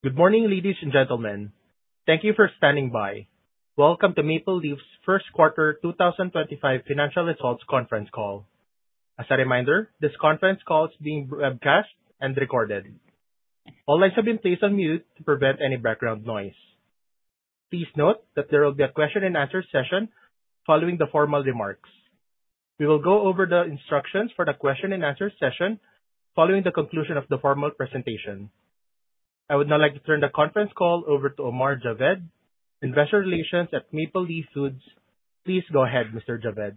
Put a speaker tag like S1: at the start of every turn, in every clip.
S1: Good morning, ladies and gentlemen. Thank you for standing by. Welcome to Maple Leaf's first quarter 2025 financial results conference call. As a reminder, this conference call is being webcast and recorded. All lines have been placed on mute to prevent any background noise. Please note that there will be a question-and-answer session following the formal remarks. We will go over the instructions for the question-and-answer session following the conclusion of the formal presentation. I would now like to turn the conference call over to Omar Javed, Investor Relations at Maple Leaf Foods. Please go ahead, Mr. Javed.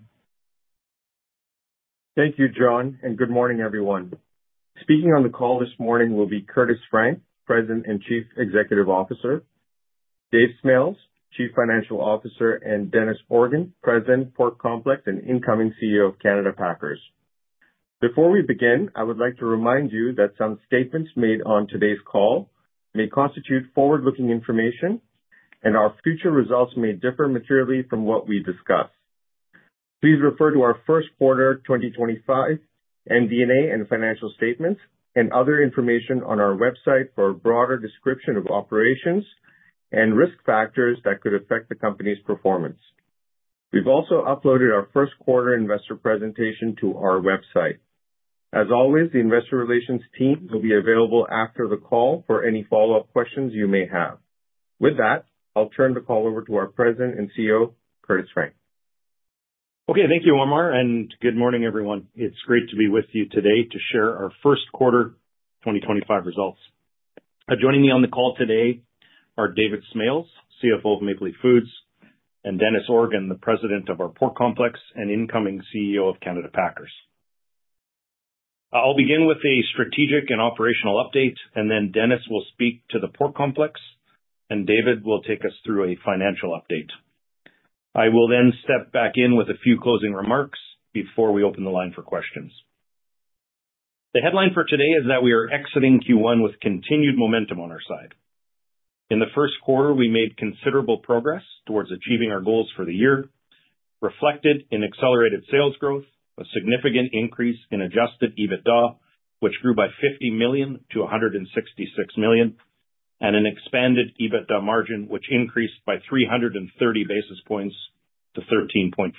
S2: Thank you, John, and good morning, everyone. Speaking on the call this morning will be Curtis Frank, President and Chief Executive Officer, Dave Smales, Chief Financial Officer, and Dennis Organ, President, Pork Complex and incoming CEO of Canada Packers. Before we begin, I would like to remind you that some statements made on today's call may constitute forward-looking information, and our future results may differ materially from what we discuss. Please refer to our first quarter 2025 MD&A and financial statements and other information on our website for a broader description of operations and risk factors that could affect the company's performance. We've also uploaded our first quarter investor presentation to our website. As always, the investor relations team will be available after the call for any follow-up questions you may have. With that, I'll turn the call over to our President and CEO, Curtis Frank.
S3: Okay, thank you, Omar, and good morning, everyone. It's great to be with you today to share our first quarter 2025 results. Joining me on the call today are David Smales, CFO of Maple Leaf Foods, and Dennis Organ, the President of our Pork Complex and incoming CEO of Canada Packers. I'll begin with a strategic and operational update, and then Dennis will speak to the Pork Complex, and David will take us through a financial update. I will then step back in with a few closing remarks before we open the line for questions. The headline for today is that we are exiting Q1 with continued momentum on our side. In the first quarter, we made considerable progress towards achieving our goals for the year, reflected in accelerated sales growth, a significant increase in adjusted EBITDA, which grew by 50 million to 166 million, and an expanded EBITDA margin, which increased by 330 basis points to 13.4%.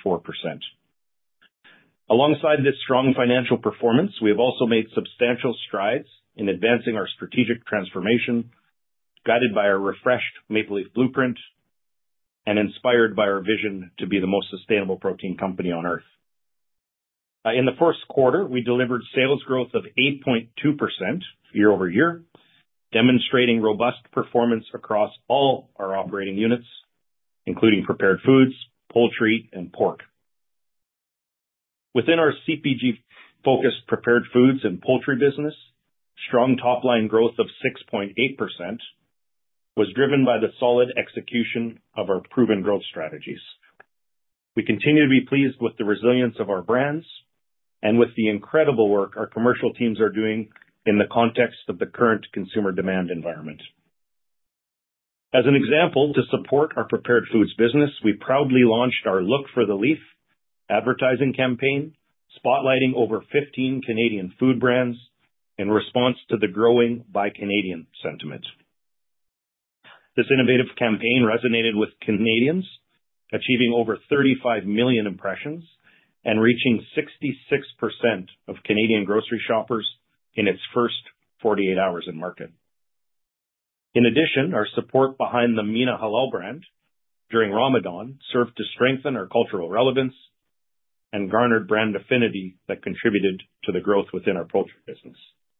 S3: Alongside this strong financial performance, we have also made substantial strides in advancing our strategic transformation, guided by our refreshed Maple Leaf Blueprint and inspired by our vision to be the most sustainable protein company on earth. In the first quarter, we delivered sales growth of 8.2% year over year, demonstrating robust performance across all our operating units, including prepared foods, poultry, and pork. Within our CPG-focused prepared foods and poultry business, strong top-line growth of 6.8% was driven by the solid execution of our proven growth strategies. We continue to be pleased with the resilience of our brands and with the incredible work our commercial teams are doing in the context of the current consumer demand environment. As an example, to support our prepared foods business, we proudly launched our Look for the Leaf advertising campaign, spotlighting over 15 Canadian food brands in response to the growing Buy Canadian sentiment. This innovative campaign resonated with Canadians, achieving over 35 million impressions and reaching 66% of Canadian grocery shoppers in its first 48 hours in market. In addition, our support behind the Mina Halal brand during Ramadan served to strengthen our cultural relevance and garnered brand affinity that contributed to the growth within our poultry business.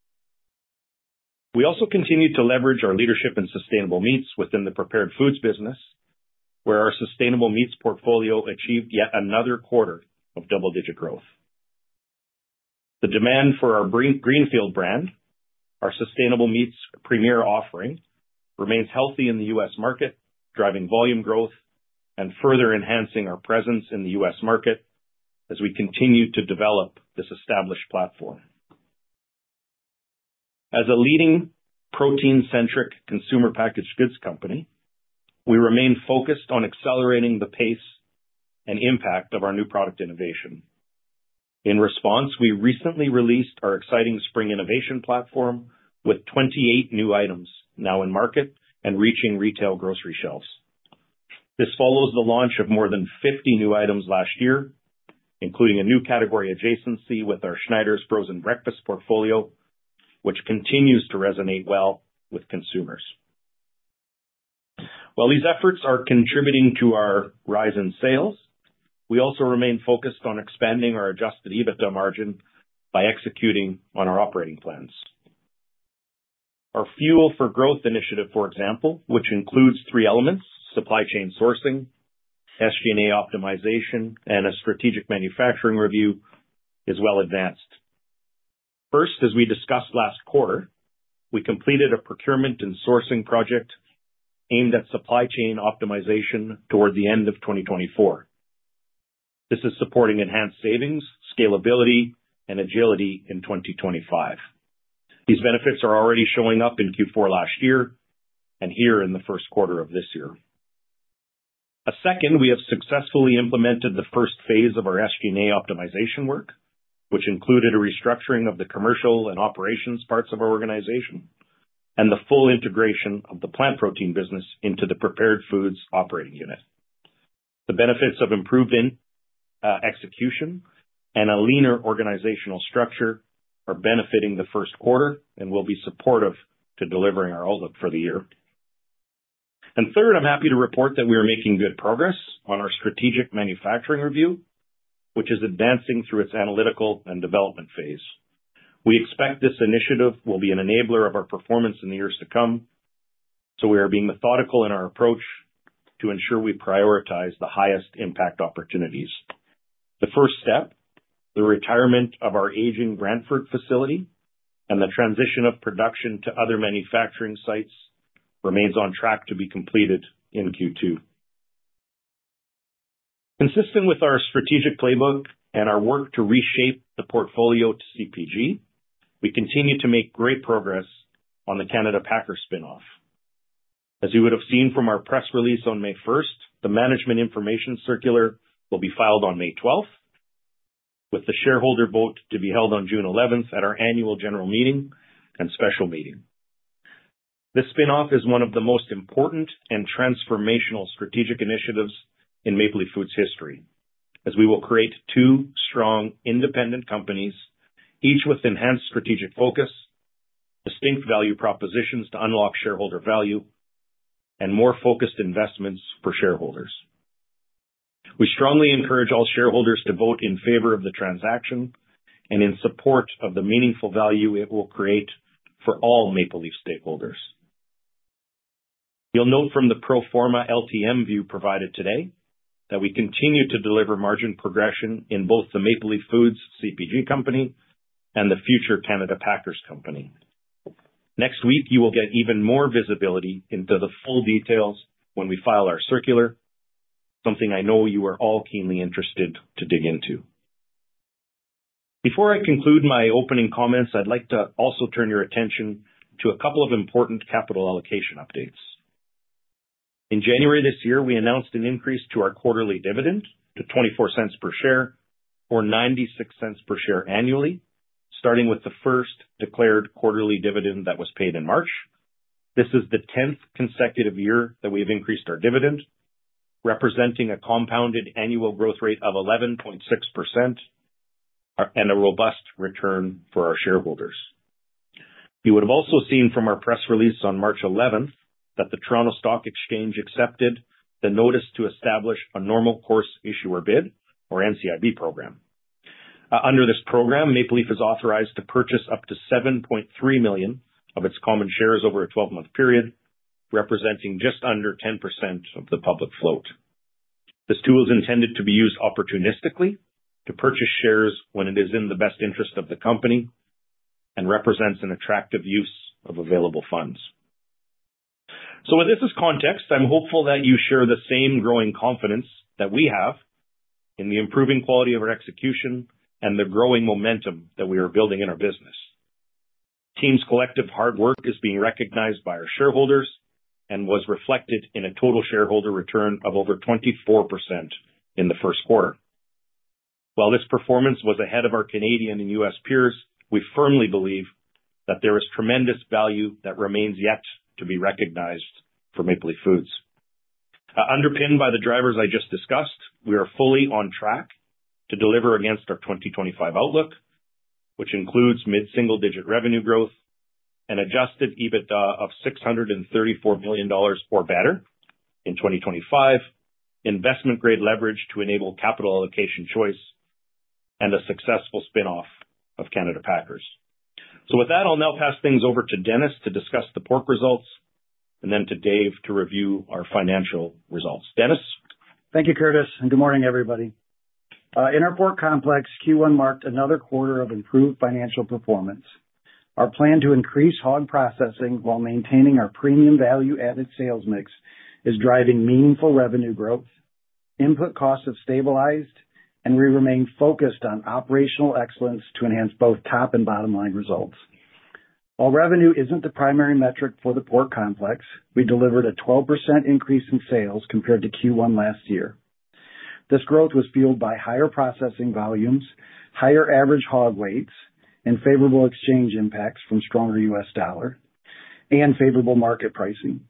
S3: We also continue to leverage our leadership in sustainable meats within the prepared foods business, where our sustainable meats portfolio achieved yet another quarter of double-digit growth. The demand for our Greenfield brand, our sustainable meats premier offering, remains healthy in the U.S. market, driving volume growth and further enhancing our presence in the U.S. market as we continue to develop this established platform. As a leading protein-centric consumer packaged goods company, we remain focused on accelerating the pace and impact of our new product innovation. In response, we recently released our exciting spring innovation platform with 28 new items now in market and reaching retail grocery shelves. This follows the launch of more than 50 new items last year, including a new category adjacency with our Schneiders frozen breakfast portfolio, which continues to resonate well with consumers. While these efforts are contributing to our rise in sales, we also remain focused on expanding our adjusted EBITDA margin by executing on our operating plans. Our Fuel for Growth initiative, for example, which includes three elements: supply chain sourcing, SG&A optimization, and a strategic manufacturing review, is well advanced. First, as we discussed last quarter, we completed a procurement and sourcing project aimed at supply chain optimization toward the end of 2024. This is supporting enhanced savings, scalability, and agility in 2025. These benefits are already showing up in Q4 last year and here in the first quarter of this year. A second, we have successfully implemented the first phase of our SG&A optimization work, which included a restructuring of the commercial and operations parts of our organization and the full integration of the plant protein business into the prepared foods operating unit. The benefits of improved execution and a leaner organizational structure are benefiting the first quarter and will be supportive to delivering our outlook for the year. And third, I'm happy to report that we are making good progress on our strategic manufacturing review, which is advancing through its analytical and development phase. We expect this initiative will be an enabler of our performance in the years to come, so we are being methodical in our approach to ensure we prioritize the highest impact opportunities. The first step, the retirement of our aging Brantford facility and the transition of production to other manufacturing sites, remains on track to be completed in Q2. Consistent with our strategic playbook and our work to reshape the portfolio to CPG, we continue to make great progress on the Canada Packers spin-off. As you would have seen from our press release on May 1st, the management information circular will be filed on May 12th, with the shareholder vote to be held on June 11th at our annual general meeting and special meeting. This spin-off is one of the most important and transformational strategic initiatives in Maple Leaf Foods history, as we will create two strong, independent companies, each with enhanced strategic focus, distinct value propositions to unlock shareholder value, and more focused investments for shareholders. We strongly encourage all shareholders to vote in favor of the transaction and in support of the meaningful value it will create for all Maple Leaf stakeholders. You'll note from the pro forma LTM view provided today that we continue to deliver margin progression in both the Maple Leaf Foods CPG company and the future Canada Packers company. Next week, you will get even more visibility into the full details when we file our circular, something I know you are all keenly interested to dig into. Before I conclude my opening comments, I'd like to also turn your attention to a couple of important capital allocation updates. In January this year, we announced an increase to our quarterly dividend to 0.24 per share, or 0.96 per share annually, starting with the first declared quarterly dividend that was paid in March. This is the 10th consecutive year that we have increased our dividend, representing a compounded annual growth rate of 11.6% and a robust return for our shareholders. You would have also seen from our press release on March 11th that the Toronto Stock Exchange accepted the notice to establish a normal course issuer bid, or NCIB program. Under this program, Maple Leaf is authorized to purchase up to 7.3 million of its common shares over a 12-month period, representing just under 10% of the public float. This tool is intended to be used opportunistically to purchase shares when it is in the best interest of the company and represents an attractive use of available funds. So with this as context, I'm hopeful that you share the same growing confidence that we have in the improving quality of our execution and the growing momentum that we are building in our business. Team's collective hard work is being recognized by our shareholders and was reflected in a total shareholder return of over 24% in the first quarter. While this performance was ahead of our Canadian and U.S. peers, we firmly believe that there is tremendous value that remains yet to be recognized for Maple Leaf Foods. Underpinned by the drivers I just discussed, we are fully on track to deliver against our 2025 outlook, which includes mid-single-digit revenue growth and adjusted EBITDA of $634 million or better in 2025, investment-grade leverage to enable capital allocation choice, and a successful spinoff of Canada Packers. So with that, I'll now pass things over to Dennis to discuss the pork results, and then to Dave to review our financial results. Dennis?
S4: Thank you, Curtis, and good morning, everybody. In our pork complex, Q1 marked another quarter of improved financial performance. Our plan to increase hog processing while maintaining our premium value-added sales mix is driving meaningful revenue growth. Input costs have stabilized, and we remain focused on operational excellence to enhance both top and bottom line results. While revenue isn't the primary metric for the pork complex, we delivered a 12% increase in sales compared to Q1 last year. This growth was fueled by higher processing volumes, higher average hog weights, and favorable exchange impacts from stronger U.S. dollar, and favorable market pricing.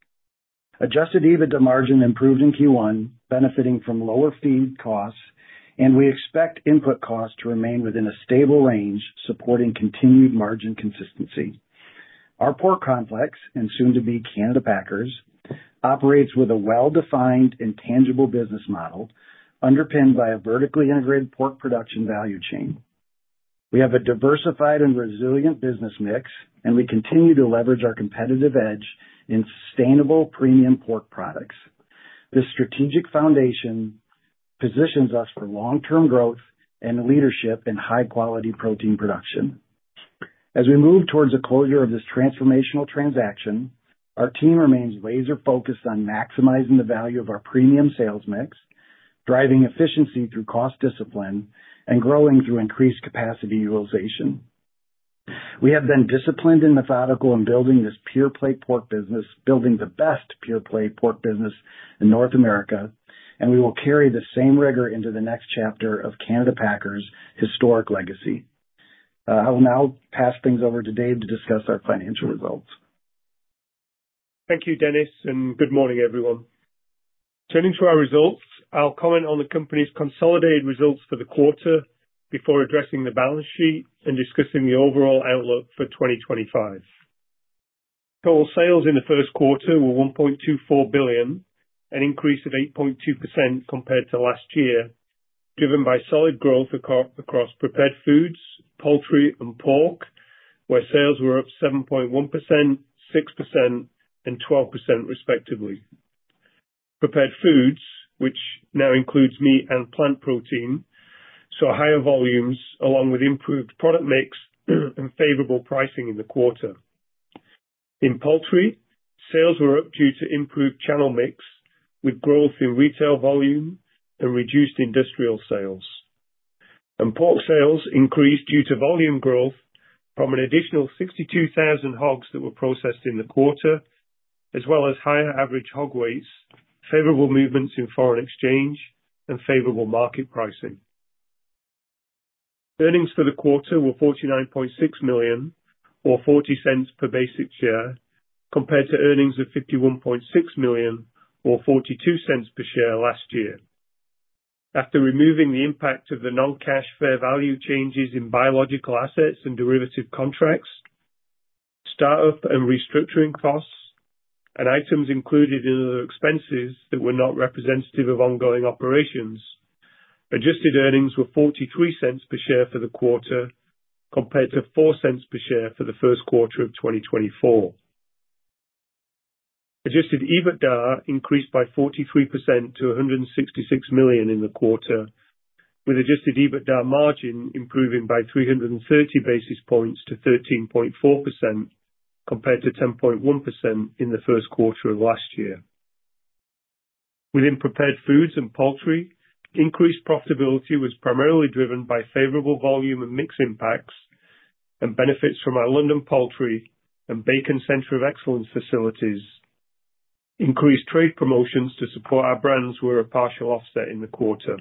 S4: Adjusted EBITDA margin improved in Q1, benefiting from lower feed costs, and we expect input costs to remain within a stable range, supporting continued margin consistency. Our pork complex, and soon to be Canada Packers, operates with a well-defined and tangible business model underpinned by a vertically integrated pork production value chain. We have a diversified and resilient business mix, and we continue to leverage our competitive edge in sustainable premium pork products. This strategic foundation positions us for long-term growth and leadership in high-quality protein production. As we move towards the closure of this transformational transaction, our team remains laser-focused on maximizing the value of our premium sales mix, driving efficiency through cost discipline, and growing through increased capacity utilization. We have been disciplined and methodical in building this pure-play pork business, building the best pure-play pork business in North America, and we will carry the same rigor into the next chapter of Canada Packers' historic legacy. I will now pass things over to Dave to discuss our financial results.
S5: Thank you, Dennis, and good morning, everyone. Turning to our results, I'll comment on the company's consolidated results for the quarter before addressing the balance sheet and discussing the overall outlook for 2025. Total sales in the first quarter were $1.24 billion, an increase of 8.2% compared to last year, driven by solid growth across prepared foods, poultry, and pork, where sales were up 7.1%, 6%, and 12% respectively. Prepared foods, which now includes meat and plant protein, saw higher volumes along with improved product mix and favorable pricing in the quarter. In poultry, sales were up due to improved channel mix, with growth in retail volume and reduced industrial sales. And pork sales increased due to volume growth from an additional 62,000 hogs that were processed in the quarter, as well as higher average hog weights, favorable movements in foreign exchange, and favorable market pricing. Earnings for the quarter were $49.6 million, or 40 cents per basic share, compared to earnings of $51.6 million, or 42 cents per share last year. After removing the impact of the non-cash fair value changes in biological assets and derivative contracts, startup and restructuring costs, and items included in other expenses that were not representative of ongoing operations, adjusted earnings were 43 cents per share for the quarter, compared to 4 cents per share for the first quarter of 2024. Adjusted EBITDA increased by 43% to $166 million in the quarter, with adjusted EBITDA margin improving by 330 basis points to 13.4%, compared to 10.1% in the first quarter of last year. Within prepared foods and poultry, increased profitability was primarily driven by favorable volume and mix impacts and benefits from our London Poultry and Bacon Centre of Excellence facilities. Increased trade promotions to support our brands were a partial offset in the quarter.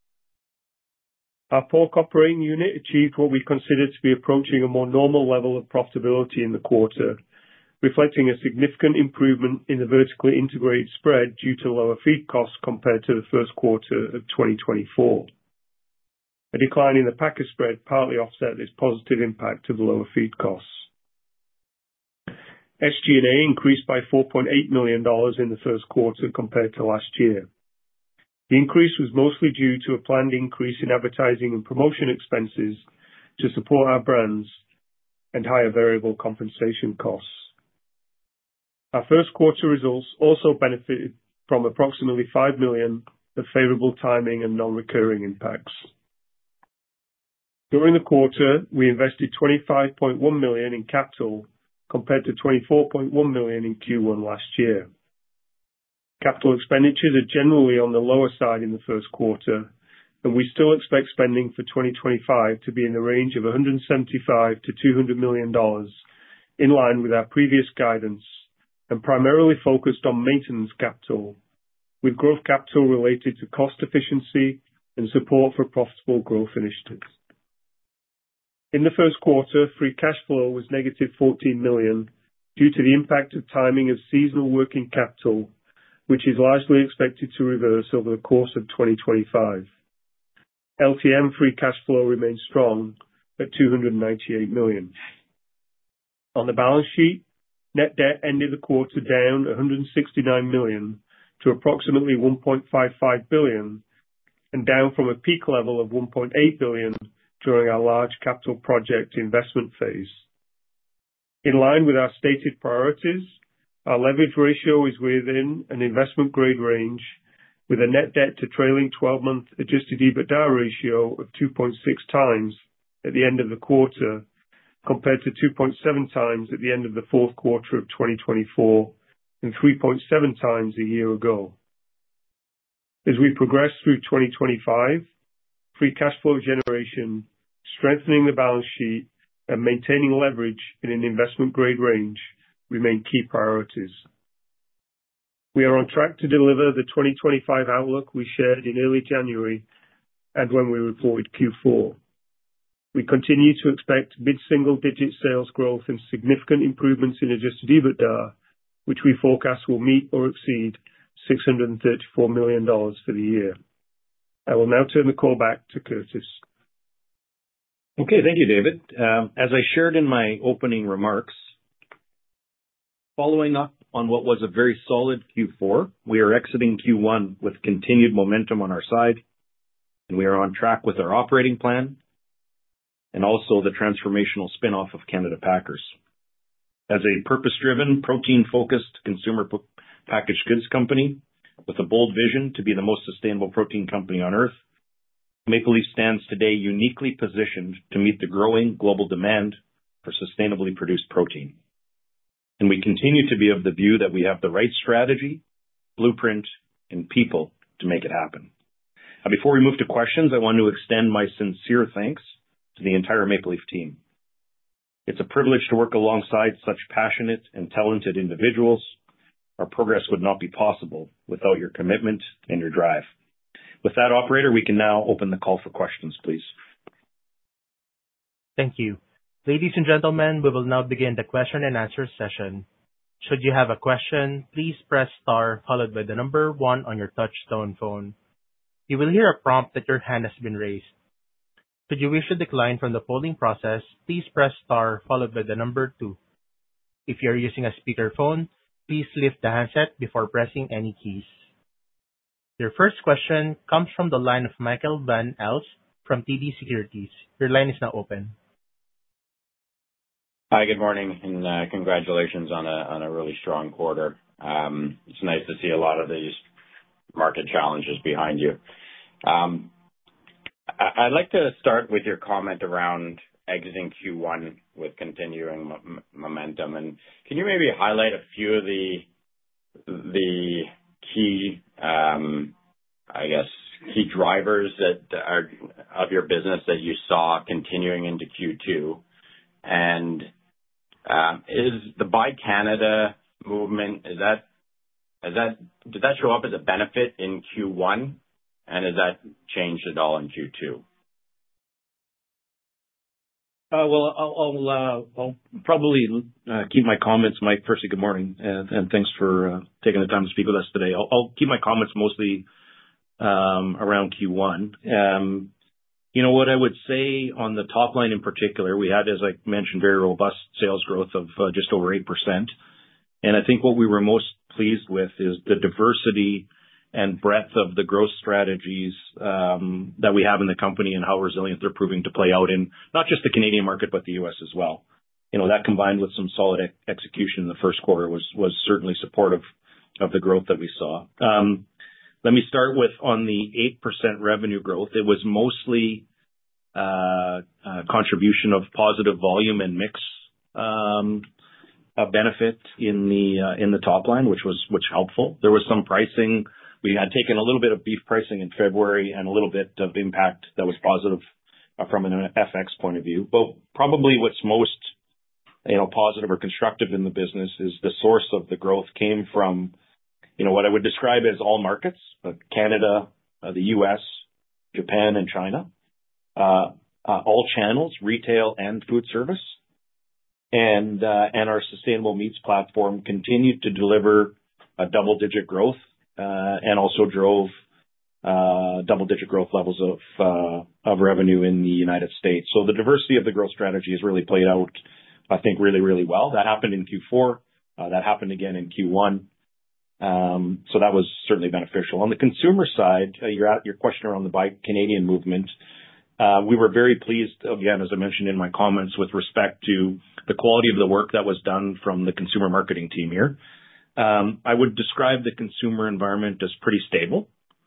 S5: Our pork operating unit achieved what we consider to be approaching a more normal level of profitability in the quarter, reflecting a significant improvement in the vertically integrated spread due to lower feed costs compared to the first quarter of 2024. A decline in the packer spread partly offset this positive impact of the lower feed costs. SG&A increased by $4.8 million in the first quarter compared to last year. The increase was mostly due to a planned increase in advertising and promotion expenses to support our brands and higher variable compensation costs. Our first quarter results also benefited from approximately $5 million of favorable timing and non-recurring impacts. During the quarter, we invested $25.1 million in capital compared to $24.1 million in Q1 last year. Capital expenditures are generally on the lower side in the first quarter, and we still expect spending for 2025 to be in the range of $175 to $200 million, in line with our previous guidance, and primarily focused on maintenance capital, with growth capital related to cost efficiency and support for profitable growth initiatives. In the first quarter, free cash flow was negative $14 million due to the impact of timing of seasonal working capital, which is largely expected to reverse over the course of 2025. LTM free cash flow remains strong at $298 million. On the balance sheet, net debt ended the quarter down $169 million to approximately $1.55 billion, and down from a peak level of $1.8 billion during our large capital project investment phase. In line with our stated priorities, our leverage ratio is within an investment-grade range, with a net debt to trailing 12-month adjusted EBITDA ratio of 2.6 times at the end of the quarter, compared to 2.7 times at the end of the fourth quarter of 2024 and 3.7 times a year ago. As we progress through 2025, free cash flow generation, strengthening the balance sheet, and maintaining leverage in an investment-grade range remain key priorities. We are on track to deliver the 2025 outlook we shared in early January and when we reported Q4. We continue to expect mid-single-digit sales growth and significant improvements in adjusted EBITDA, which we forecast will meet or exceed $634 million for the year. I will now turn the call back to Curtis.
S3: Okay, thank you, David. As I shared in my opening remarks, following up on what was a very solid Q4, we are exiting Q1 with continued momentum on our side, and we are on track with our operating plan and also the transformational spin-off of Canada Packers. As a purpose-driven, protein-focused consumer packaged goods company with a bold vision to be the most sustainable protein company on earth, Maple Leaf stands today uniquely positioned to meet the growing global demand for sustainably produced protein. And we continue to be of the view that we have the right strategy, blueprint, and people to make it happen. Now, before we move to questions, I want to extend my sincere thanks to the entire Maple Leaf team. It's a privilege to work alongside such passionate and talented individuals. Our progress would not be possible without your commitment and your drive. With that, operator, we can now open the call for questions, please.
S1: Thank you. Ladies and gentlemen, we will now begin the question and answer session. Should you have a question, please press star followed by the number 1 on your touch-tone phone. You will hear a prompt that your hand has been raised. Should you wish to decline from the polling process, please press star followed by the number 2. If you are using a speakerphone, please lift the handset before pressing any keys. Your first question comes from the line of Michael Van Aelst from TD Securities. Your line is now open.
S6: Hi, good morning, and congratulations on a really strong quarter. It's nice to see a lot of these market challenges behind you. I'd like to start with your comment around exiting Q1 with continuing momentum. And can you maybe highlight a few of the key, key drivers that are of your business that you saw continuing into Q2? And is the Buy Canada movement, did that show up as a benefit in Q1? And has that changed at all in Q2?
S3: I'll probably keep my comments, Mike. Firstly, good morning, and thanks for taking the time to speak with us today. I'll keep my comments mostly around Q1. What I would say on the top line in particular, we had, as I mentioned, very robust sales growth of just over 8%. And I think what we were most pleased with is the diversity and breadth of the growth strategies that we have in the company and how resilient they're proving to play out in not just the Canadian market, but the U.S. as well. That combined with some solid execution in the first quarter was certainly supportive of the growth that we saw. Let me start with on the 8% revenue growth. It was mostly contribution of positive volume and mix benefit in the top line, which helpful. There was some pricing. We had taken a little bit of beef pricing in February and a little bit of impact that was positive from an FX point of view. But probably what's most positive or constructive in the business is the source of the growth came from what I would describe as all markets: Canada, the U.S., Japan, and China. All channels, retail and food service, and our sustainable meats platform continued to deliver a double-digit growth and also drove double-digit growth levels of revenue in the United States. So the diversity of the growth strategy has really played out, I think, really, really well. That happened in Q4. That happened again in Q1. So that was certainly beneficial. On the consumer side, your question around the Buy Canadian movement, we were very pleased, again, as I mentioned in my comments, with respect to the quality of the work that was done from the consumer marketing team here. I would describe the consumer environment as pretty stable,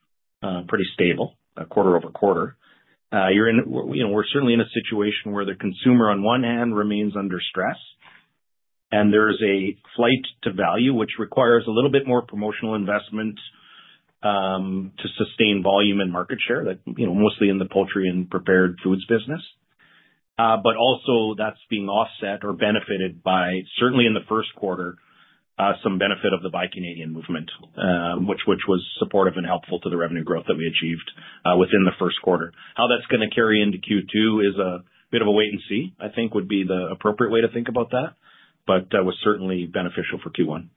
S3: quarter over quarter. We're certainly in a situation where the consumer, on one hand, remains under stress, and there's a flight to value, which requires a little bit more promotional investment to sustain volume and market share, mostly in the poultry and prepared foods business. But also that's being offset or benefited by, certainly in the first quarter, some benefit of the Buy Canadian movement, which was supportive and helpful to the revenue growth that we achieved within the first quarter. How that's going to carry into Q2 is a bit of a wait and see, I think, would be the appropriate way to think about that. But was certainly beneficial for Q1.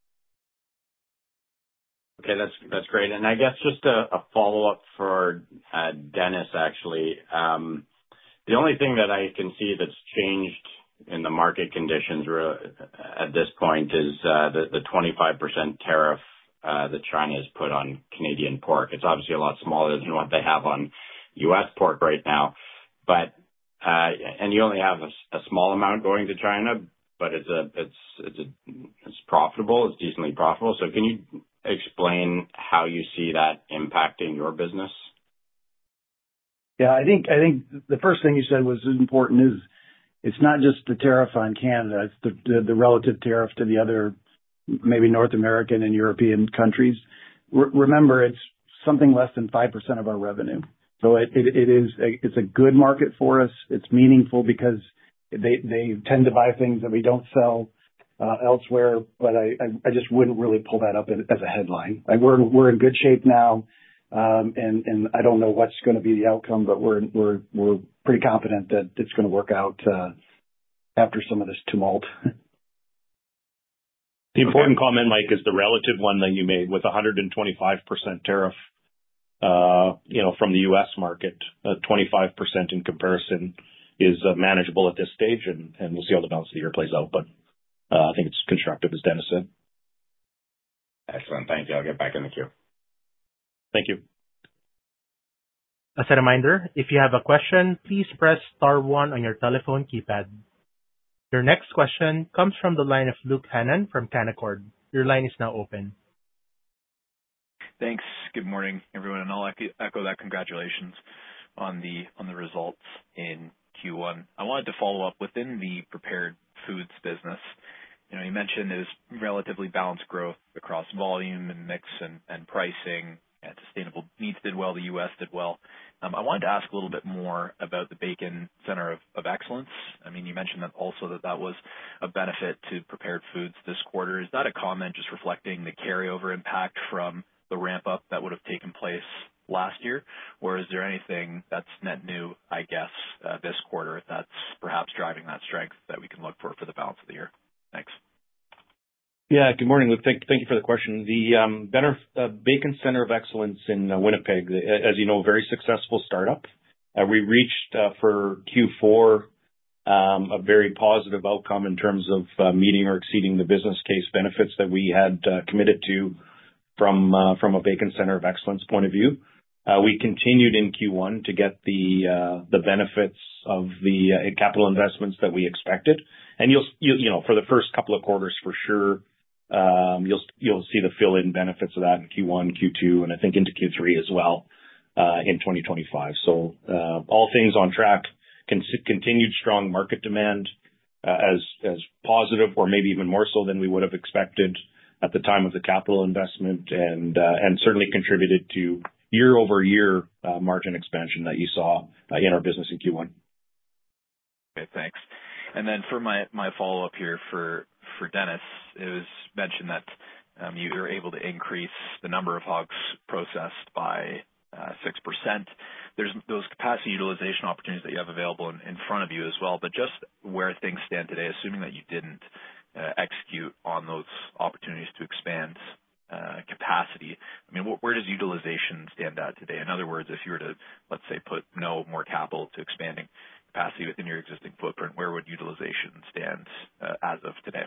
S6: Okay, that's great. And I guess just a follow-up for Dennis, actually. The only thing that I can see that's changed in the market conditions at this point is the 25% tariff that China has put on Canadian pork. It's obviously a lot smaller than what they have on U.S. pork right now. And you only have a small amount going to China, but it's profitable. It's decently profitable. So can you explain how you see that impacting your business?
S4: Yeah, I think the first thing you said was important is it's not just the tariff on Canada. It's the relative tariff to the other, maybe North American and European countries. Remember, it's something less than 5% of our revenue. So it's a good market for us. It's meaningful because they tend to buy things that we don't sell elsewhere. But I just wouldn't really pull that up as a headline. We're in good shape now, and I don't know what's going to be the outcome, but we're pretty confident that it's going to work out after some of this tumult.
S3: The important comment, Mike, is the relative one that you made with 125% tariff, from the U.S. market. 25% in comparison is manageable at this stage, and we'll see how the balance of the year plays out. But I think it's constructive, as Dennis said.
S6: Excellent. Thank you. I'll get back in the queue.
S3: Thank you.
S1: As a reminder, if you have a question, please press star 1 on your telephone keypad. Your next question comes from the line of Luke Hannan from Canaccord. Your line is now open.
S7: Thanks. Good morning, everyone. And I'll echo that congratulations on the results in Q1. I wanted to follow up within the prepared foods business. You mentioned there's relatively balanced growth across volume and mix and pricing. And sustainable meats did well. The U.S. did well. I wanted to ask a little bit more about the Bacon Center of Excellence. I mean, you mentioned that also that was a benefit to prepared foods this quarter. Is that a comment just reflecting the carryover impact from the ramp-up that would have taken place last year? Or is there anything that's net new, I guess, this quarter that's perhaps driving that strength that we can look for the balance of the year? Thanks.
S3: Yeah, good morning, Luke. Thank you for the question. The Bacon Centre of Excellence in Winnipeg, as you know, very successful startup. We reached for Q4 a very positive outcome in terms of meeting or exceeding the business case benefits that we had committed to from a Bacon Centre of Excellence point of view. We continued in Q1 to get the benefits of the capital investments that we expected. And you'll for the first couple of quarters for sure, you'll see the fill-in benefits of that in Q1, Q2, and I think into Q3 as well in 2025. So all things on track, continued strong market demand as positive or maybe even more so than we would have expected at the time of the capital investment, and certainly contributed to year-over-year margin expansion that you saw in our business in Q1.
S7: Okay, thanks. And then for my follow-up here for Dennis, it was mentioned that you were able to increase the number of hogs processed by 6%. There's those capacity utilization opportunities that you have available in front of you as well. But just where things stand today, assuming that you didn't execute on those opportunities to expand capacity, I mean, where does utilization stand at today? In other words, if you were to, let's say, put no more capital to expanding capacity within your existing footprint, where would utilization stand as of today?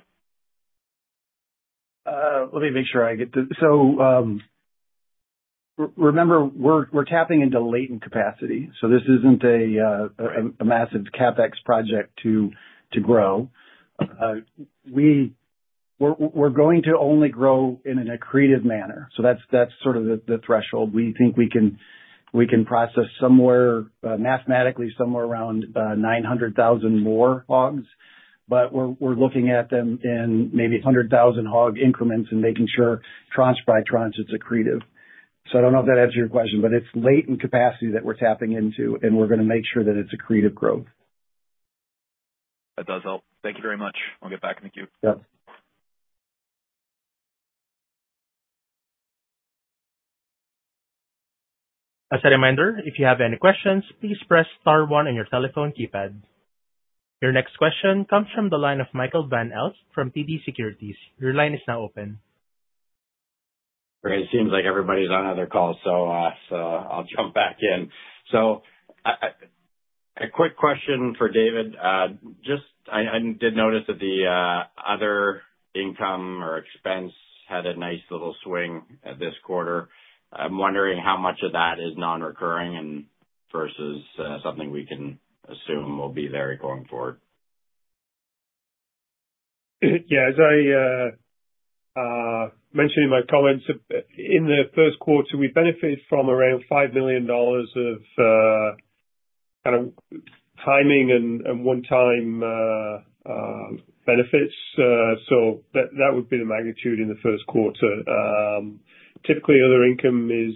S4: Let me make sure I get this. So remember, we're tapping into latent capacity. So this isn't a massive CapEx project to grow. We're going to only grow in an accretive manner. So that's sort of the threshold. We think we can process somewhere mathematically somewhere around 900,000 more hogs, but we're looking at them in maybe 100,000 hog increments and making sure tranche by tranche it's accretive. So I don't know if that answers your question, but it's latent capacity that we're tapping into, and we're going to make sure that it's accretive growth.
S7: That does help. Thank you very much. I'll get back in the queue.
S4: Yep.
S1: As a reminder, if you have any questions, please press star 1 on your telephone keypad. Your next question comes from the line of Michael Van Aelst from TD Securities. Your line is now open.
S6: Great. It seems like everybody's on other calls, so I'll jump back in. So a quick question for David. I did notice that the other income or expense had a nice little swing this quarter. I'm wondering how much of that is non-recurring and versus something we can assume will be there going forward.
S5: Yeah, as I mentioned in my comments, in the first quarter, we benefited from around $5 million of kind of timing and one-time benefits. So that would be the magnitude in the first quarter. Typically, other income is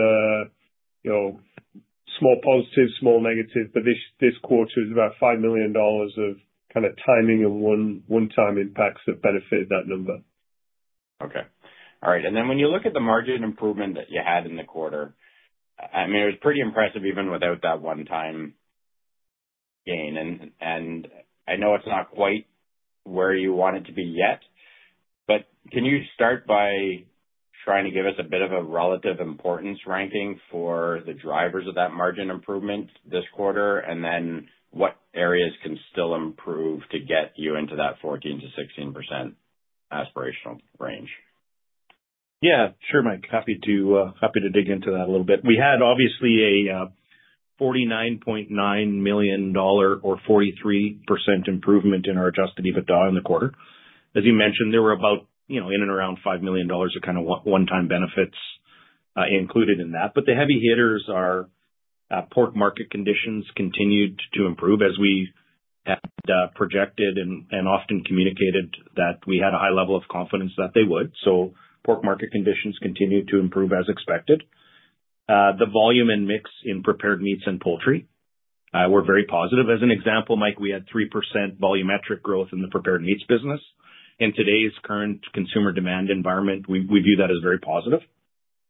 S5: small positive, small negative, but this quarter is about $5 million of kind of timing and one-time impacts that benefited that number.
S6: Okay. All right. And then when you look at the margin improvement that you had in the quarter, I mean, it was pretty impressive even without that one-time gain. And I know it's not quite where you want it to be yet, but can you start by trying to give us a bit of a relative importance ranking for the drivers of that margin improvement this quarter, and then what areas can still improve to get you into that 14 to 16% aspirational range?
S3: Yeah, sure, Mike. Happy to dig into that a little bit. We had obviously a $49.9 million or 43% improvement in our adjusted EBITDA in the quarter. As you mentioned, there were about in and around $5 million of kind of one-time benefits included in that. But the heavy hitters are pork market conditions continued to improve as we had projected and often communicated that we had a high level of confidence that they would. So pork market conditions continued to improve as expected. The volume and mix in prepared meats and poultry were very positive. As an example, Mike, we had 3% volumetric growth in the prepared meats business. In today's current consumer demand environment, we view that as very positive.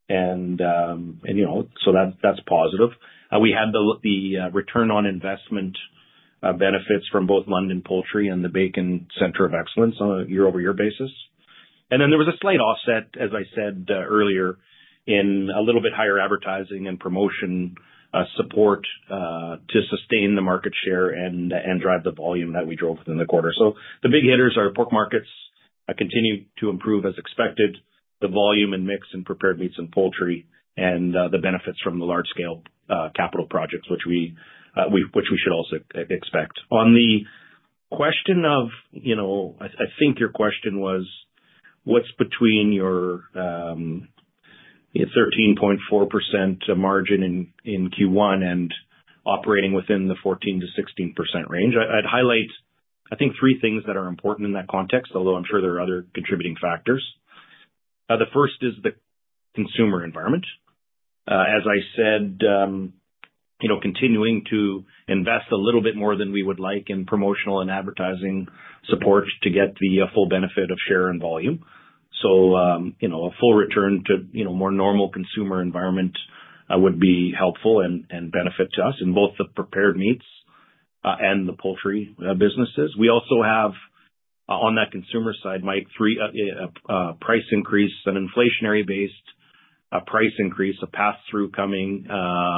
S3: And so that's positive. We had the return on investment benefits from both London Poultry and the Bacon Centre of Excellence on a year-over-year basis. And then there was a slight offset, as I said earlier, in a little bit higher advertising and promotion support to sustain the market share and drive the volume that we drove within the quarter. So the big hitters are pork markets continue to improve as expected, the volume and mix in prepared meats and poultry, and the benefits from the large-scale capital projects, which we should also expect. On the question of, I think your question was, what's between your 13.4% margin in Q1 and operating within the 14% to 16% range? I'd highlight, I think, three things that are important in that context, although I'm sure there are other contributing factors. The first is the consumer environment. As I said, continuing to invest a little bit more than we would like in promotional and advertising support to get the full benefit of share and volume. So, a full return to, more normal consumer environment would be helpful and benefit to us in both the prepared meats and the poultry businesses. We also have, on that consumer side, Mike, price increase, an inflationary-based price increase, a pass-through coming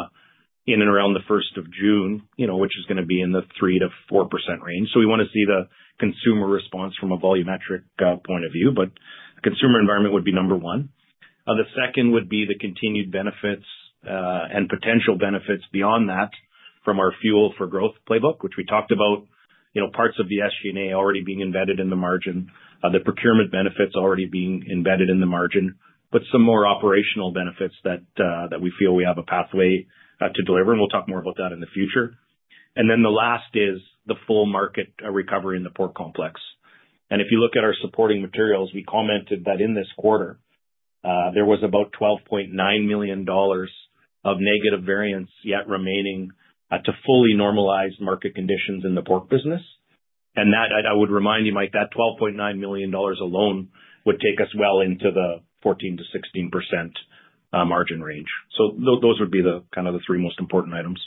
S3: in and around the 1st of June, which is going to be in the 3% to 4% range. So we want to see the consumer response from a volumetric point of view, but the consumer environment would be number one. The second would be the continued benefits and potential benefits beyond that from our Fuel for Growth playbook, which we talked about, parts of the SG&A already being embedded in the margin, the procurement benefits already being embedded in the margin, but some more operational benefits that we feel we have a pathway to deliver, and we'll talk more about that in the future. And then the last is the full market recovery in the pork complex. And if you look at our supporting materials, we commented that in this quarter, there was about $12.9 million of negative variance yet remaining to fully normalize market conditions in the pork business. And that, I would remind you, Mike, that $12.9 million alone would take us well into the 14% to 16% margin range. So those would be the kind of the three most important items.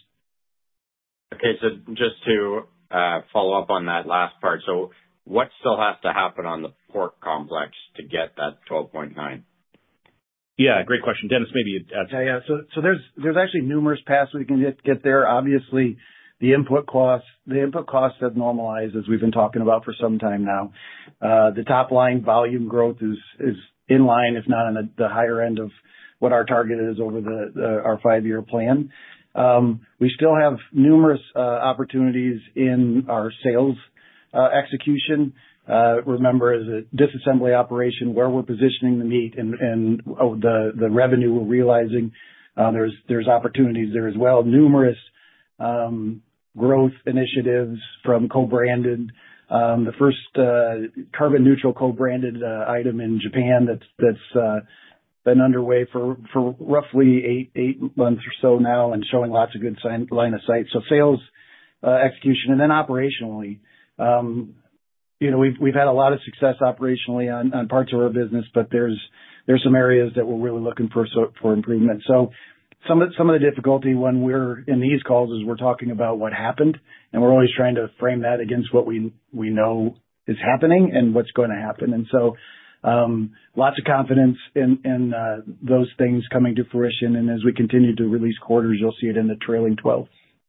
S6: Okay, so just to follow up on that last part, so what still has to happen on the pork complex to get that 12.9?
S3: Yeah, great question. Dennis, maybe you'd add something.
S4: Yeah. So there's actually numerous paths we can get there. Obviously, the input costs have normalized, as we've been talking about for some time now. The top line volume growth is in line, if not on the higher end of what our target is over our 5-year plan. We still have numerous opportunities in our sales execution. Remember, as a disassembly operation, where we're positioning the meat and the revenue we're realizing, there's opportunities there as well. Numerous growth initiatives from co-branded. The first carbon neutral co-branded item in Japan that's been underway for roughly eight months or so now, and showing lots of good line of sight. So sales execution, and then operationally, we've had a lot of success operationally on parts of our business, but there's some areas that we're really looking for improvement. So some of the difficulty when we're in these calls is we're talking about what happened, and we're always trying to frame that against what we know is happening and what's going to happen. And so lots of confidence in those things coming to fruition. And as we continue to release quarters, you'll see it in the trailing 12.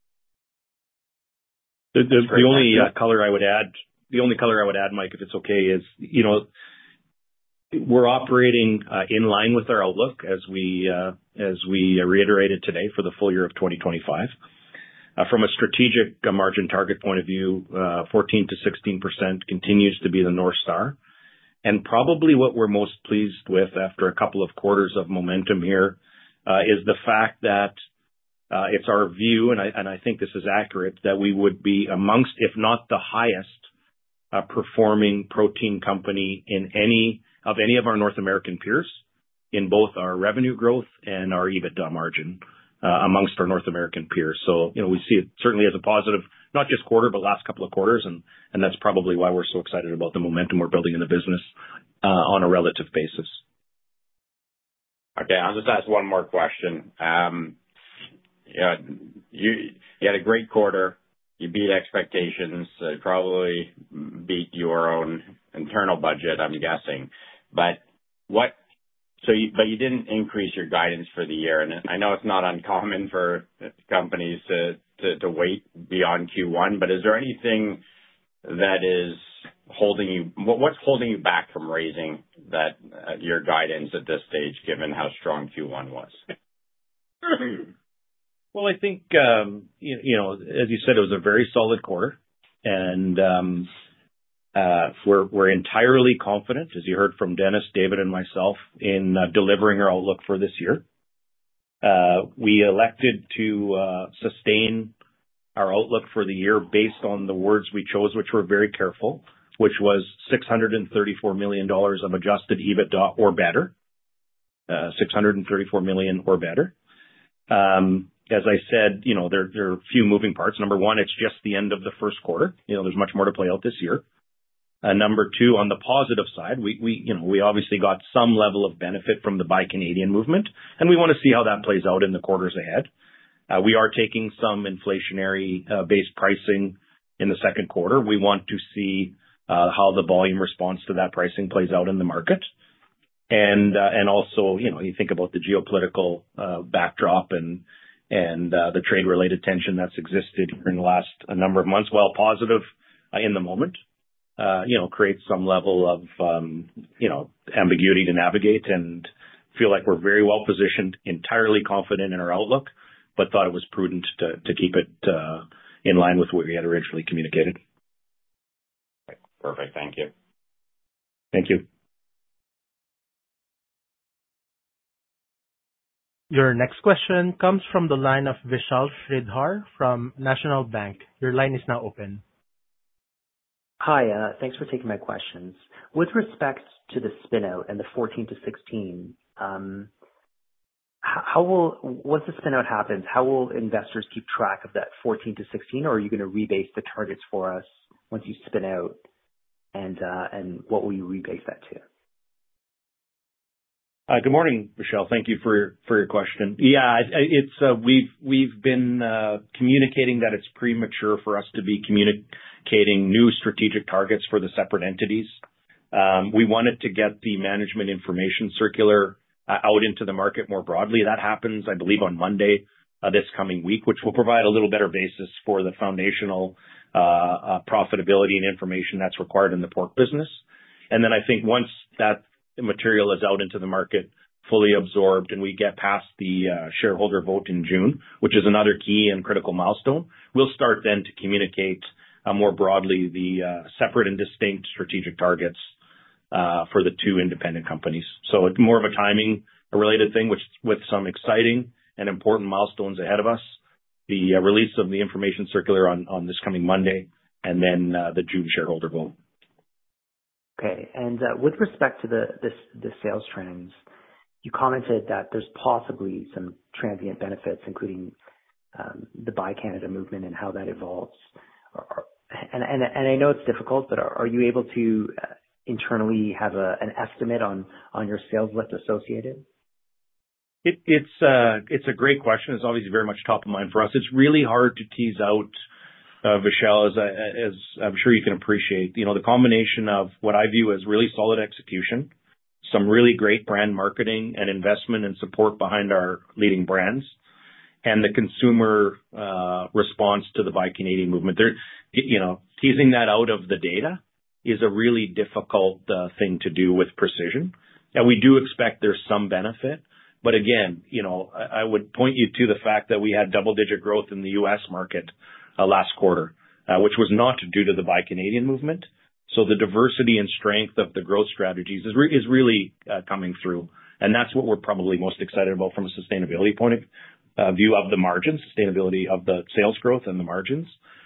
S3: The only color I would add, Mike, if it's okay, is, we're operating in line with our outlook as we reiterated today for the full year of 2025. From a strategic margin target point of view, 14% to 16% continues to be the North Star. And probably what we're most pleased with after a couple of quarters of momentum here is the fact that it's our view, and I think this is accurate, that we would be amongst, if not the highest performing protein company in any of our North American peers in both our revenue growth and our EBITDA margin amongst our North American peers. So, we see it certainly as a positive, not just quarter, but last couple of quarters. And that's probably why we're so excited about the momentum we're building in the business on a relative basis.
S6: Okay, I'll just ask one more question. Yeah, you had a great quarter. You beat expectations, probably beat your own internal budget, I'm guessing. But you didn't increase your guidance for the year, and I know it's not uncommon for companies to wait beyond Q1, but is there anything that is holding you? What's holding you back from raising that your guidance at this stage, given how strong Q1 was?
S3: Well, I think you know, as you said, it was a very solid quarter, and we're entirely confident, as you heard from Dennis, David, and myself, in delivering our outlook for this year. We elected to sustain our outlook for the year based on the words we chose, which were very careful, which was $634 million of adjusted EBITDA or better. $634 million or better. As I said, you know, there are a few moving parts. Number one, it's just the end of the first quarter. You know, there's much more to play out this year. Number two, on the positive side, we obviously got some level of benefit from the Buy Canadian movement, and we want to see how that plays out in the quarters ahead. We are taking some inflationary based pricing in the second quarter. We want to see how the volume response to that pricing plays out in the market. And also, you know, you think about the geopolitical backdrop and the trade-related tension that's existed in the last number of months. While positive in the moment, you know, creates some level of, you know, ambiguity to navigate, and feel like we're very well positioned, entirely confident in our outlook, but thought it was prudent to keep it in line with what we had originally communicated.
S6: Perfect. Thank you.
S3: Thank you.
S1: Your next question comes from the line of Vishal Shreedhar from National Bank. Your line is now open.
S8: Hi, thanks for taking my questions. With respect to the spin-out and the 14 to 16, once the spin-out happens, how will investors keep track of that 14 to 16, or are you going to rebase the targets for us once you spin out, and what will you rebase that to?
S3: Good morning, Vishal. Thank you for your question. Yeah, it's we've been communicating that it's premature for us to be communicating new strategic targets for the separate entities. We wanted to get the management information circular out into the market more broadly. That happens, I believe, on Monday this coming week, which will provide a little better basis for the foundational profitability and information that's required in the pork business. And then I think once that material is out into the market, fully absorbed, and we get past the shareholder vote in June, which is another key and critical milestone, we'll start then to communicate more broadly the separate and distinct strategic targets for the two independent companies. So it's more of a timing related thing, which with some exciting and important milestones ahead of us. The release of the information circular on this coming Monday, and then the June shareholder vote.
S8: Okay. And with respect to the sales trends, you commented that there's possibly some transient benefits, including the Buy Canada movement and how that evolves. And I know it's difficult, but are you able to internally have an estimate on your sales lift associated?
S3: It's a great question. It's obviously very much top of mind for us. It's really hard to tease out, Vishal, as I'm sure you can appreciate, you know, the combination of what I view as really solid execution, some really great brand marketing and investment and support behind our leading brands, and the consumer response to the Buy Canadian movement. You know, teasing that out of the data is a really difficult thing to do with precision. And we do expect there's some benefit. But again, you know, I would point you to the fact that we had double-digit growth in the U.S. market last quarter, which was not due to the Buy Canadian movement. So the diversity and strength of the growth strategies is really coming through. And that's what we're probably most excited about from a sustainability point of view of the margins, sustainability of the sales growth and the margins.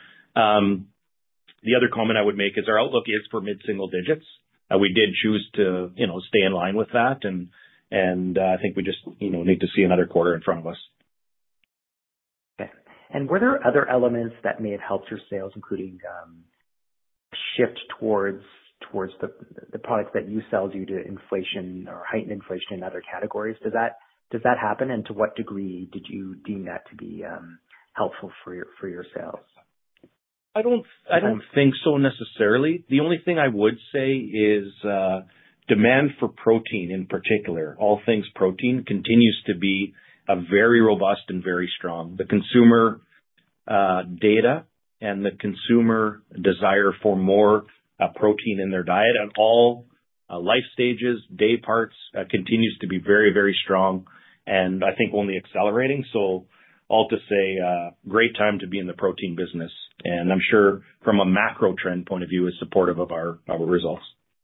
S3: The other comment I would make is our outlook is for mid-single digits. We did choose to, you know, stay in line with that. And I think we just, you know, need to see another quarter in front of us.
S8: Okay. And were there other elements that may have helped your sales, including shift towards the products that you sell due to inflation or heightened inflation in other categories? Does that Does that happen, and to what degree did you deem that to be helpful for your sales?
S3: I don't think so necessarily. The only thing I would say is demand for protein in particular, all things protein, continues to be very robust and very strong. The consumer data and the consumer desire for more protein in their diet at all life stages, day parts, continues to be very, very strong, and I think only accelerating. So all to say, great time to be in the protein business, and I'm sure from a macro trend point of view is supportive of our results.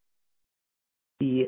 S8: The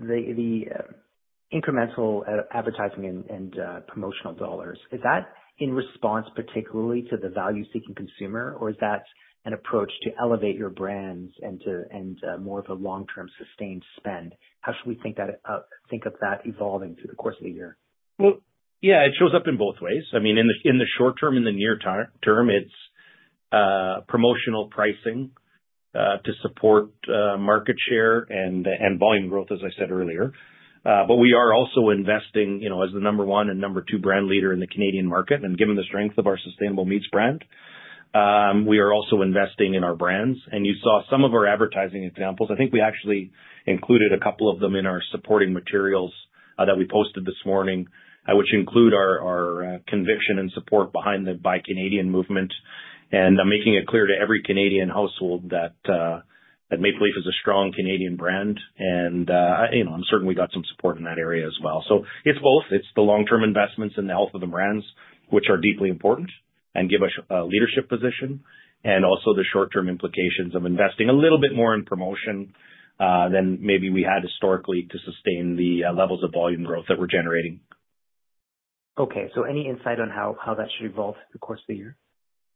S8: incremental advertising and promotional dollars, is that in response particularly to the value-seeking consumer, or is that an approach to elevate your brands and more of a long-term sustained spend? How should we think of that evolving through the course of the year?
S3: Well, yeah, it shows up in both ways. I mean, in the short term, in the near term, it's promotional pricing to support market share and volume growth, as I said earlier. But we are also investing, as the number one and number two brand leader in the Canadian market, and given the strength of our Sustainable Meats brand, we are also investing in our brands. And you saw some of our advertising examples. I think we actually included a couple of them in our supporting materials that we posted this morning, which include our conviction and support behind the Buy Canadian movement, and making it clear to every Canadian household that Maple Leaf is a strong Canadian brand. And, I'm certain we got some support in that area as well. So it's both. It's the long-term investments in the health of the brands, which are deeply important and give us a leadership position, and also the short-term implications of investing a little bit more in promotion than maybe we had historically to sustain the levels of volume growth that we're generating.
S8: Okay. So any insight on how that should evolve through the course of the year?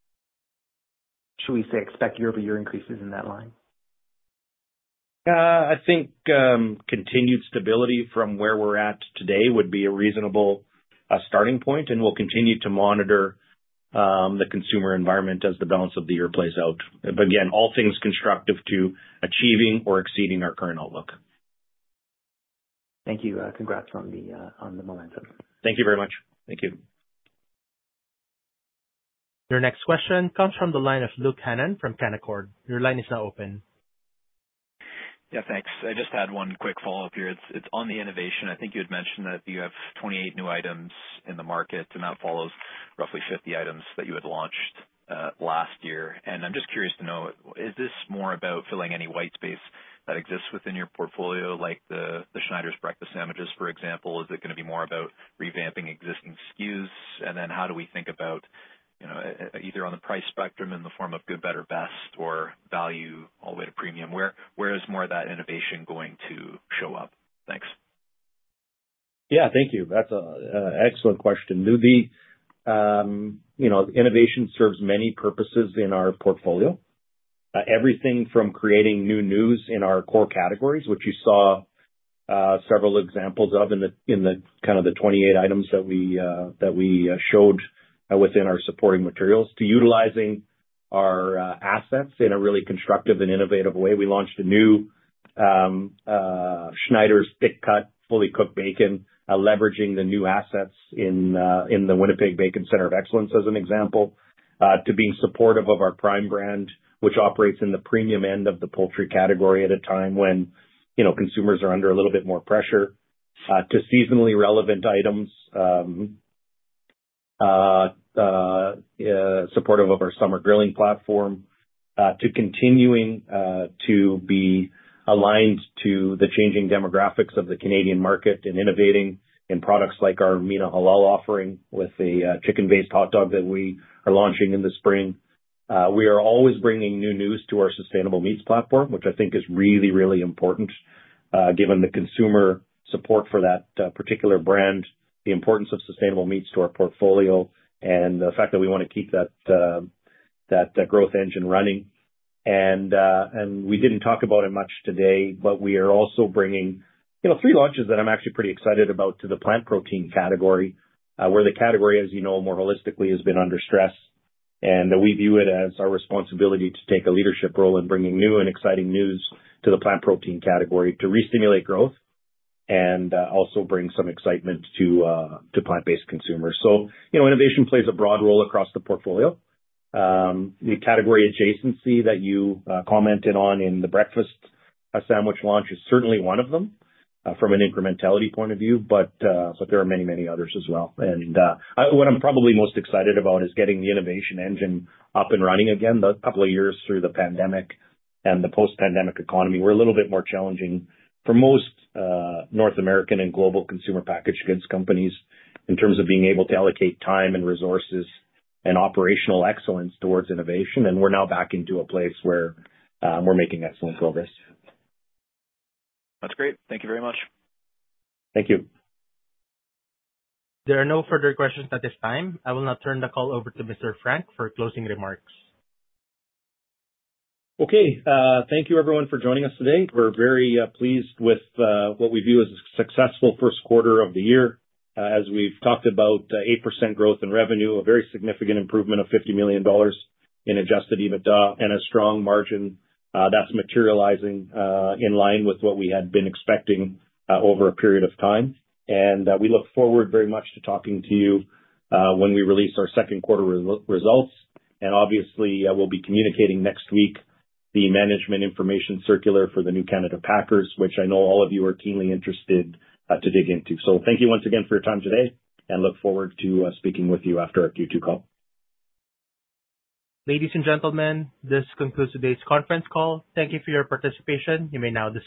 S8: Should we expect year-over-year increases in that line?
S3: I think continued stability from where we're at today would be a reasonable starting point, and we'll continue to monitor the consumer environment as the balance of the year plays out. But again, all things constructive to achieving or exceeding our current outlook.
S8: Thank you. Congrats on the momentum.
S3: Thank you very much. Thank you.
S1: Your next question comes from the line of Luke Hannan from Canaccord. Your line is now open.
S7: Yeah, thanks. I just had one quick follow-up here. It's on the innovation. I think you had mentioned that you have 28 new items in the market, and that follows roughly 50 items that you had launched last year. And I'm just curious to know, is this more about filling any white space that exists within your portfolio, like the Schneider's breakfast sandwiches, for example? Is it going to be more about revamping existing SKUs? And then how do we think about either on the price spectrum in the form of good, better, best, or value all the way to premium? Where is more of that innovation going to show up? Thanks.
S3: Yeah, thank you. That's an excellent question. Innovation serves many purposes in our portfolio. Everything from creating new news in our core categories, which you saw several examples of in the kind of the 28 items that we showed within our supporting materials, to utilizing our assets in a really constructive and innovative way. We launched a new Schneider's thick cut, fully cooked bacon, leveraging the new assets in the Winnipeg Bacon Center of Excellence, as an example, to being supportive of our Prime brand, which operates in the premium end of the poultry category at a time when consumers are under a little bit more pressure, to seasonally relevant items, supportive of our summer grilling platform, to continuing to be aligned to the changing demographics of the Canadian market and innovating in products like our Mina Halal offering with a chicken-based hot dog that we are launching in the spring. We are always bringing new news to our Sustainable Meats platform, which I think is really, really important, given the consumer support for that particular brand, the importance of Sustainable Meats to our portfolio, and the fact that we want to keep that growth engine running. And we didn't talk about it much today, but we are also bringing 3 launches that I'm actually pretty excited about to the plant protein category, where the category, as you know, more holistically has been under stress. And we view it as our responsibility to take a leadership role in bringing new and exciting news to the plant protein category to re-stimulate growth and also bring some excitement to plant-based consumers. So, innovation plays a broad role across the portfolio. The category adjacency that you commented on in the breakfast sandwich launch is certainly one of them from an incrementality point of view, but there are many, many others as well. And what I'm probably most excited about is getting the innovation engine up and running again. The couple of years through the pandemic and the post-pandemic economy were a little bit more challenging for most North American and global consumer packaged goods companies in terms of being able to allocate time and resources and operational excellence towards innovation. And we're now back into a place where we're making excellent progress.
S7: That's great. Thank you very much.
S3: Thank you.
S1: There are no further questions at this time. I will now turn the call over to Mr. Frank for closing remarks.
S3: Okay. Thank you, everyone, for joining us today. We're very pleased with what we view as a successful first quarter of the year. As we've talked about, 8% growth in revenue, a very significant improvement of $50 million in adjusted EBITDA, and a strong margin that's materializing in line with what we had been expecting over a period of time. And we look forward very much to talking to you when we release our second quarter results. And obviously, we'll be communicating next week the management information circular for the new Canada Packers, which I know all of you are keenly interested to dig into. So thank you once again for your time today, and look forward to speaking with you after our Q2 call.
S1: Ladies and gentlemen, this concludes today's conference call. Thank you for your participation. You may now disconnect.